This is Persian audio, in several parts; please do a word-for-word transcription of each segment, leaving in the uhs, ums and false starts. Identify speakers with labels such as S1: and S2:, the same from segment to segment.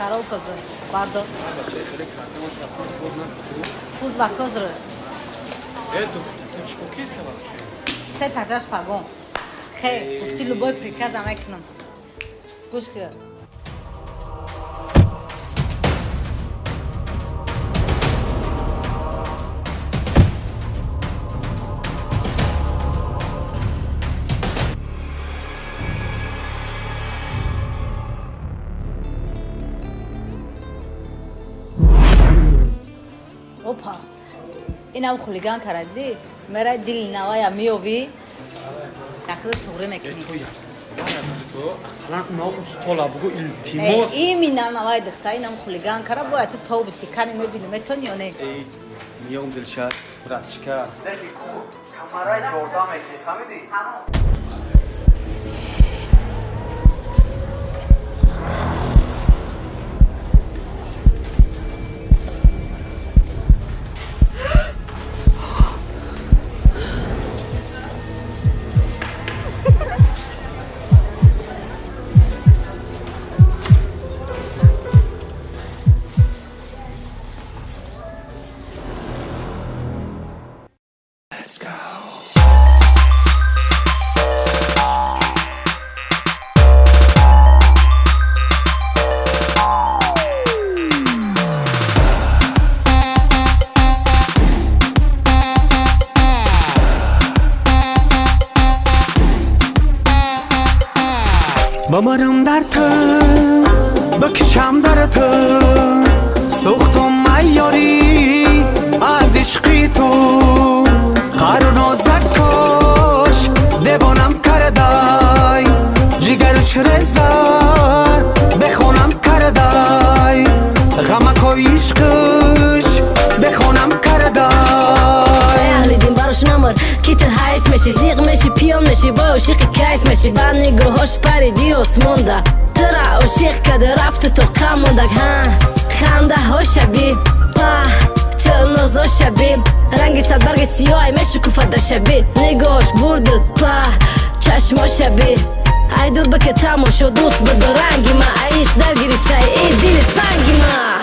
S1: خراب کزه بردار خوز با کزره
S2: Eto, o que você vai
S1: سه تجاش پگون خیلی گفتی لبای پریکازم اکنم گوش که اوپا اینم خولیگان کردی مرا دل نوایا میوی تاخذ تغری مکنی
S2: الان ما استولا بگو التماس
S1: این مینا نوای دختر اینم خولیگان کرد باید تو بتی کنی میبینی میتونی یا نه
S2: میام دلشاد براتشکا
S3: دلی کو کامرای جوردا میکنی فهمیدی
S4: بمرم در تو بکشم در تو سوختم میاری از عشقی تو قرون و زکاش دیوانم کردای جگرش رزار بخونم کردای غمک و عشقش بخونم کردای
S5: اهلی دین براش نمار کی تو حیف میشی زیغ میشی پیان میشی با عشق کیف میشی بعد نگاهاش پریدی آسمونده ترا عاشق کده رفت تو غم مونده ها خنده ها شبیه پا تو نازا شبیه رنگی صد برگ سیاه میشه کفت شبیه نگاهاش بردت پا چشما شبیه ای دور بکه تماشا دوست بدو رنگی ما ایش در گرفته ای دل سنگی ما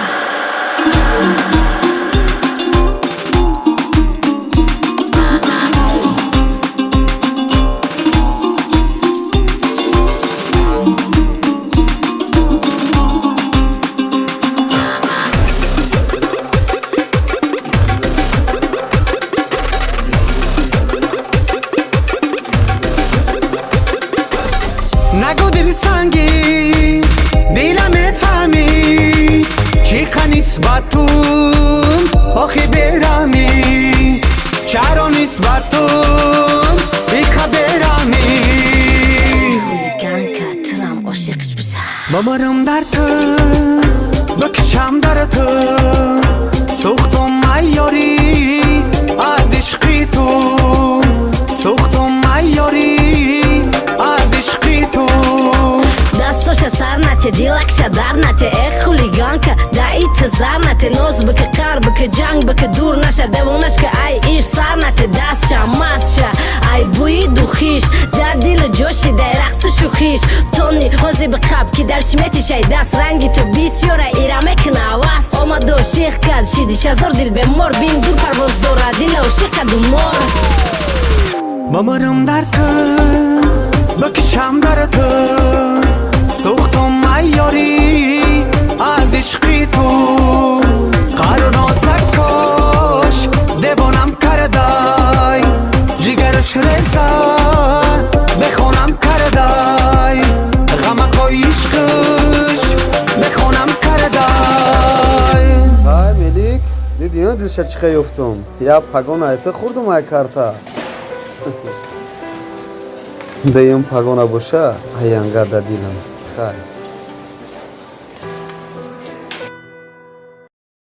S4: نگو دل سنگی دلم فهمی چی نسبتون آخی برمی چرا نسبتون بیخ برمی
S5: خولیگان کترم عاشقش بشه
S4: بمرم در تو بکشم در تو سوختم میاری از عشقی تو سوختم میاری از عشقی تو
S5: دستاش سر نته دیلکش در نته ای خولیگانکه دایت زر نته ناز بکه قر بکه جنگ بکه دور نشه دوونش که ای ایش سر نته دست شه مست شه ای بوی دوخیش در دیل جوشی در رقص شوخیش تونی حوزی به قب که در شمیتش ای دست رنگی تو بیسیوره ایرمه که نواس آمد و شیخ کد شیدیش هزار دل به مور بین دور پرواز دوره دیل و شیخ کد و مور
S4: بمرم در تو بکشم در تو سوختم میاری از عشقی تو قرون و زکاش دیوانم کردای جگرش رزار بخونم کردای غمک و عشقش بخونم کردای
S6: های ملیک دیدی ها دلشد چی خیلی افتم یا پگان ایتا خوردم های کارتا دیم پگان باشه هیانگر دا دیلم خیلی